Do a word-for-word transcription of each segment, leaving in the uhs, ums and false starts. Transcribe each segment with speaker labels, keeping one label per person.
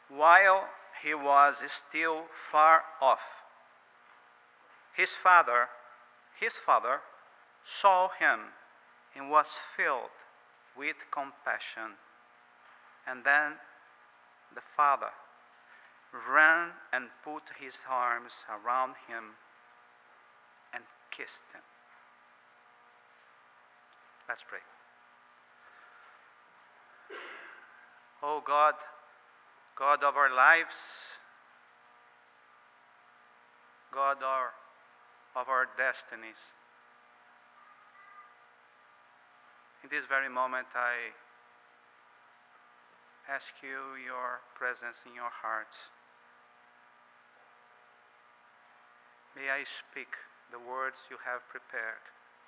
Speaker 1: While he was still far off, his father, his father saw him and was filled with compassion. And then the father ran and put his arms around him and kissed him. Let's pray. Oh God, God of our lives, God our, of our destinies, in this very moment I ask you your presence in your hearts. May I speak the words you have prepared.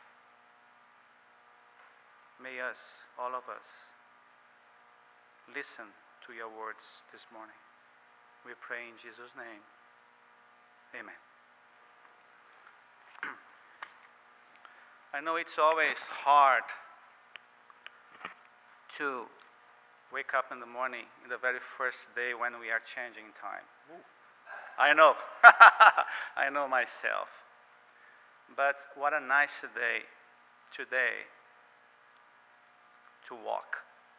Speaker 1: May us, all of us, listen to your words this morning. We pray in Jesus' name. Amen. I know it's always hard to wake up in the morning in the very first day when we are changing time. Ooh. I know. I know myself. But what a nice day today to walk.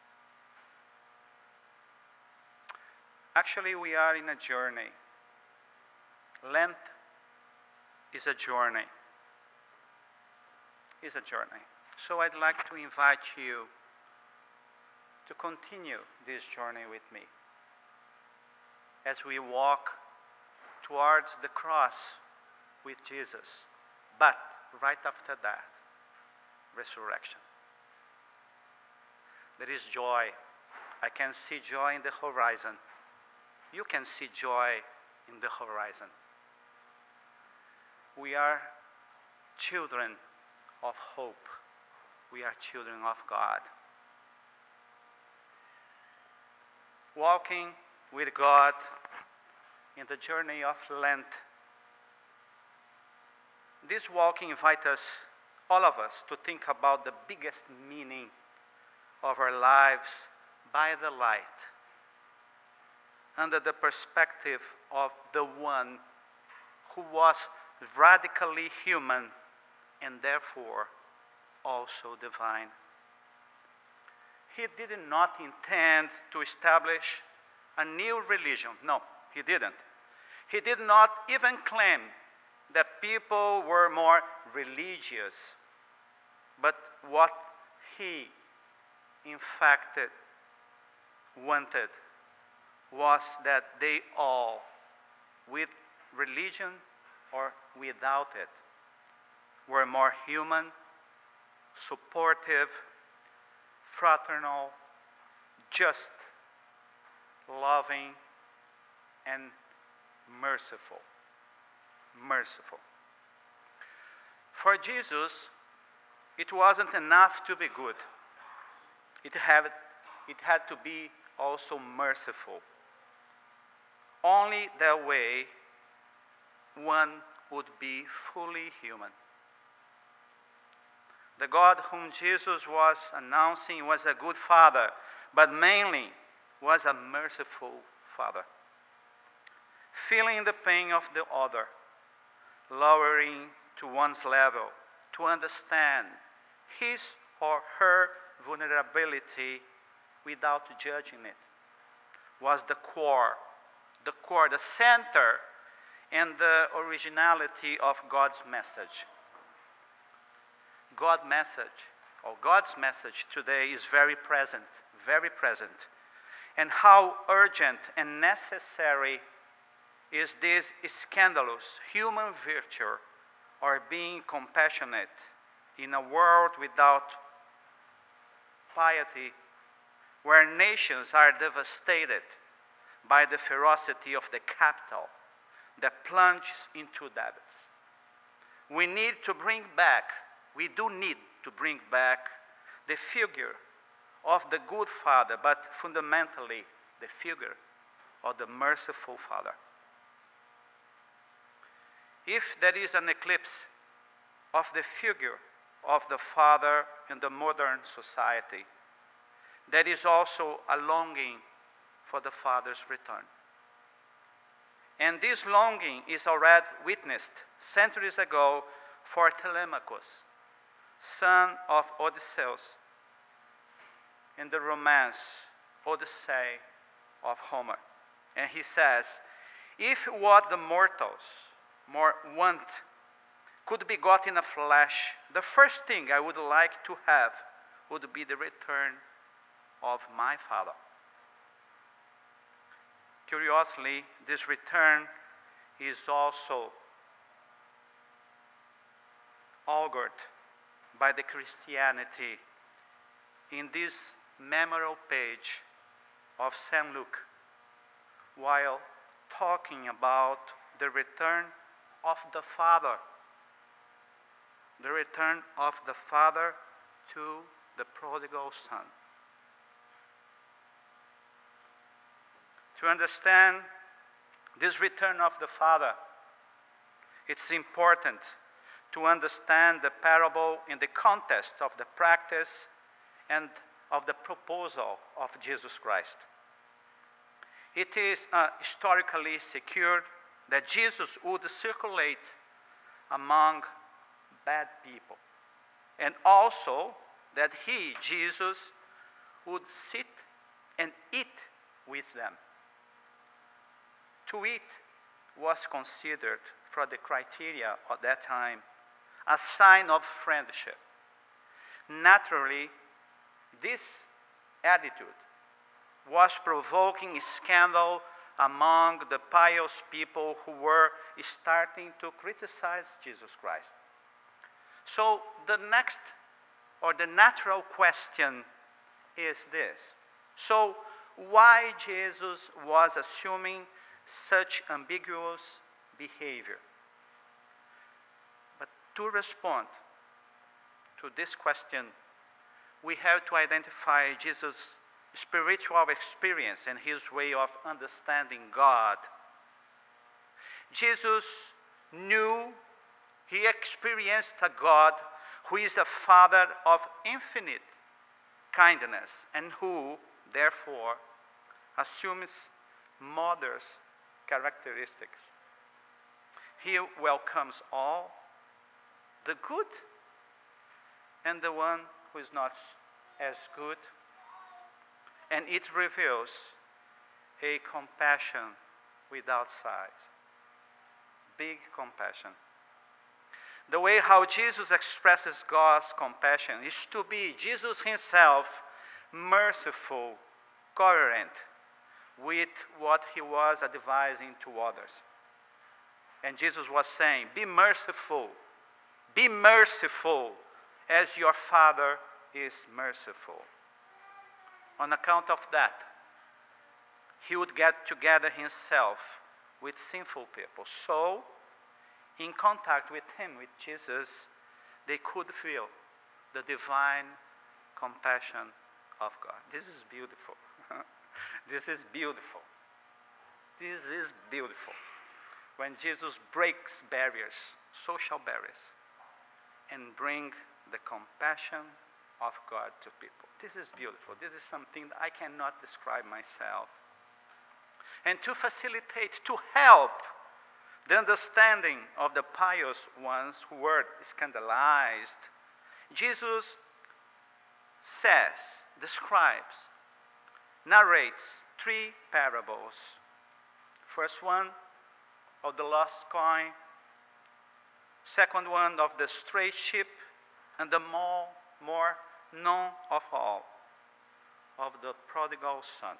Speaker 1: Actually, we are in a journey. Lent is a journey. Is a journey. So I'd like to invite you to continue this journey with me as we walk towards the cross with Jesus, but right after that, resurrection. There is joy. I can see joy in the horizon. You can see joy in the horizon. We are children of hope. We are children of God. Walking with God in the journey of Lent. This walking invites us, all of us, to think about the biggest meaning of our lives by the light, under the perspective of the one who was radically human and therefore also divine. He did not intend to establish a new religion. No, he didn't. He did not even claim that people were more religious. But what he, in fact, wanted was that they all, with religion or without it, were more human, supportive, fraternal, just, loving, and merciful. Merciful. For Jesus, it wasn't enough to be good. It had, it had to be also merciful. Only that way one would be fully human. The God whom Jesus was announcing was a good father, but mainly was a merciful father. Feeling the pain of the other, lowering to one's level to understand his or her vulnerability without judging it, was the core, the core, the center, and the originality of God's message. God's message, or God's message today is very present, very present. And how urgent and necessary is this scandalous human virtue, or being compassionate in a world without piety, where nations are devastated by the ferocity of the capital that plunges into debts. We need to bring back, we do need to bring back the figure of the good father, but fundamentally the figure of the merciful father. If there is an eclipse of the figure of the father in the modern society, there is also a longing for the Father's return. And this longing is already witnessed centuries ago for Telemachus, son of Odysseus, in the romance Odyssey of Homer. And he says, if what the mortals more want could be got in a flesh, the first thing I would like to have would be the return of my Father. Curiously, this return is also augured by the Christianity in this memorable page of Saint Luke, while talking about the return of the Father, the return of the Father to the prodigal son. To understand this return of the Father, it's important to understand the parable in the context of the practice and of the proposal of Jesus Christ. It is uh, historically secured that Jesus would circulate among bad people, and also that he, Jesus, would sit and eat with them. To eat was considered, for the criteria of that time, a sign of friendship. Naturally, this attitude was provoking scandal among the pious people who were starting to criticize Jesus Christ. So the next, or the natural question is this. So why Jesus was assuming such ambiguous behavior? But to respond to this question, we have to identify Jesus' spiritual experience and his way of understanding God. Jesus knew, he experienced a God who is the Father of infinite kindness and who, therefore, assumes mother's characteristics. He welcomes all, the good and the one who is not as good, and it reveals a compassion without size. Big compassion. The way how Jesus expresses God's compassion is to be Jesus himself, merciful, coherent with what he was advising to others. And Jesus was saying, be merciful, be merciful as your Father is merciful. On account of that, he would get together himself with sinful people. So, in contact with him, with Jesus, they could feel the divine compassion of God. This is beautiful. This is beautiful. This is beautiful. When Jesus breaks barriers, social barriers, and bring the compassion of God to people. This is beautiful. This is something that I cannot describe myself. And to facilitate, to help the understanding of the pious ones who were scandalized, Jesus says, describes, narrates three parables. First one of the lost coin, second one of the stray sheep, and the more, more known of all, of the prodigal son.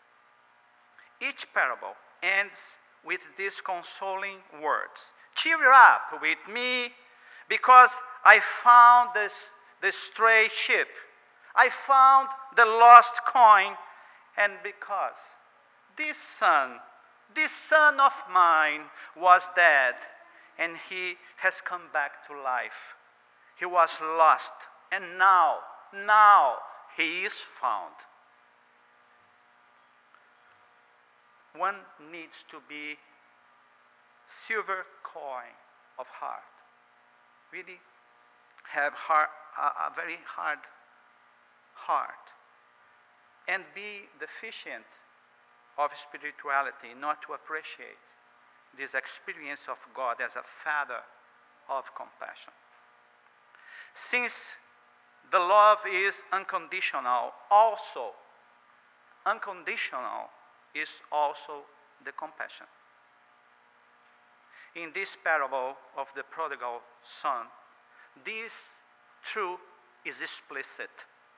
Speaker 1: Each parable ends with these consoling words. Cheer up with me, because I found this, this stray sheep. I found the lost coin, and because this son, this son of mine was dead, and he has come back to life. He was lost, and now, now he is found. One needs to be silver coin of heart. Really have heart, a, a very hard heart. And be deficient of spirituality not to appreciate this experience of God as a Father of compassion. Since the love is unconditional, also unconditional is also the compassion. In this parable of the prodigal son, this truth is explicit.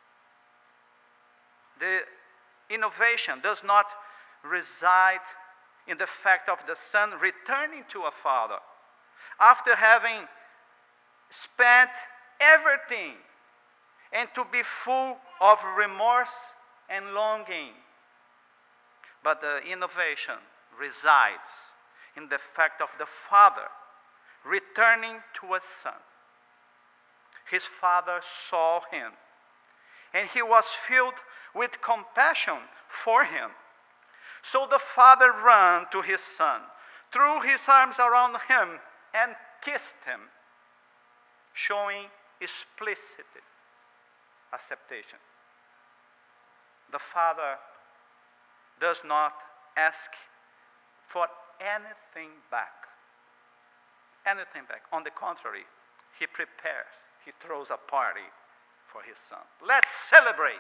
Speaker 1: The innovation does not reside in the fact of the son returning to a father after having spent everything and to be full of remorse and longing. But the innovation resides in the fact of the father returning to a son. His father saw him, and he was filled with compassion for him. So the father ran to his son, threw his arms around him, and kissed him, showing explicit acceptation. The father does not ask for anything back. Anything back. On the contrary, he prepares, he throws a party for his son. Let's celebrate.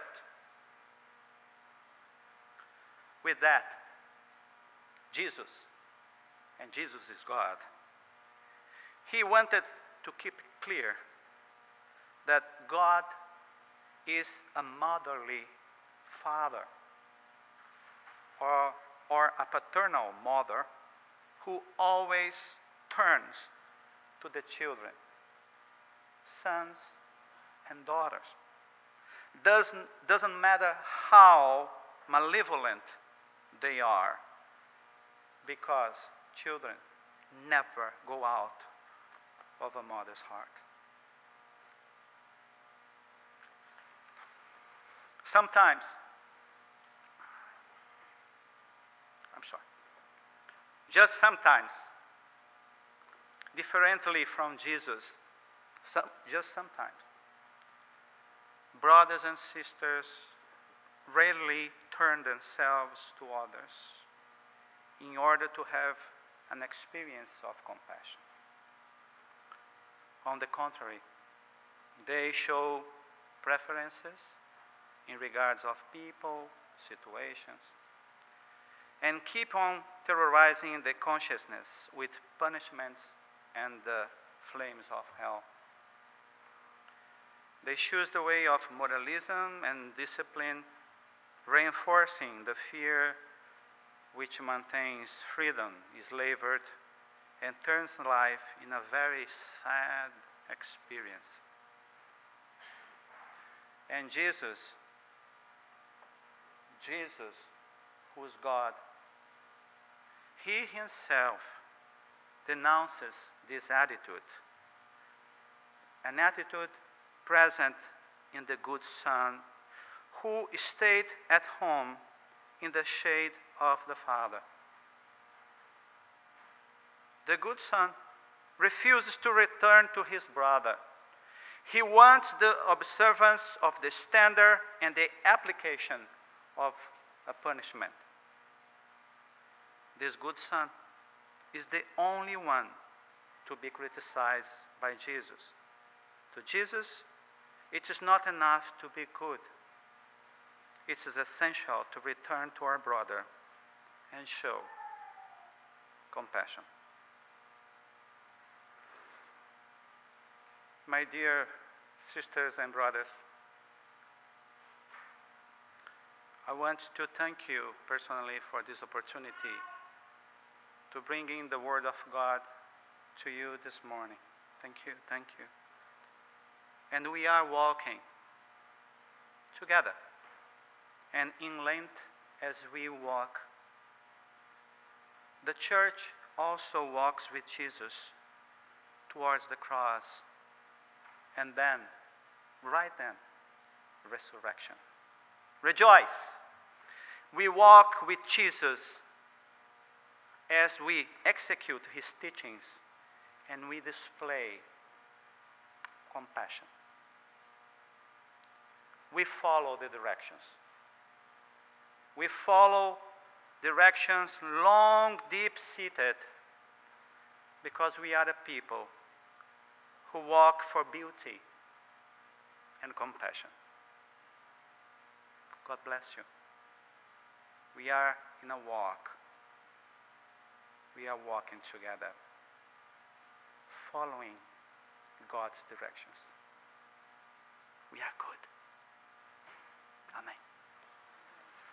Speaker 1: With that, Jesus, and Jesus is God, he wanted to keep it clear that God is a motherly father, or, or a paternal mother who always turns to the children, sons and daughters. Doesn't, doesn't matter how malevolent they are, because children never go out of a mother's heart. Sometimes, I'm sorry, just sometimes, differently from Jesus, some, just sometimes, brothers and sisters rarely turn themselves to others in order to have an experience of compassion. On the contrary, they show preferences in regards of people, situations, and keep on terrorizing the consciousness with punishments and the flames of hell. They choose the way of moralism and discipline, reinforcing the fear which maintains freedom is labored and turns life in a very sad experience. And Jesus, Jesus, who is God, he himself denounces this attitude, an attitude present in the good son who stayed at home in the shade of the Father. The good son refuses to return to his brother. He wants the observance of the standard and the application of a punishment. This good son is the only one to be criticized by Jesus. To Jesus, it is not enough to be good. It is essential to return to our brother and show compassion. My dear sisters and brothers, I want to thank you personally for this opportunity to bring in the Word of God to you this morning. Thank you, thank you. And we are walking together. And in Lent, as we walk, the church also walks with Jesus towards the cross, and then, right then, resurrection. Rejoice! We walk with Jesus as we execute his teachings, and we display compassion. We follow the directions. We follow directions long deep-seated, because we are the people who walk for beauty and compassion. God bless you. We are in a walk. We are walking together, following God's directions. We are good. Amen.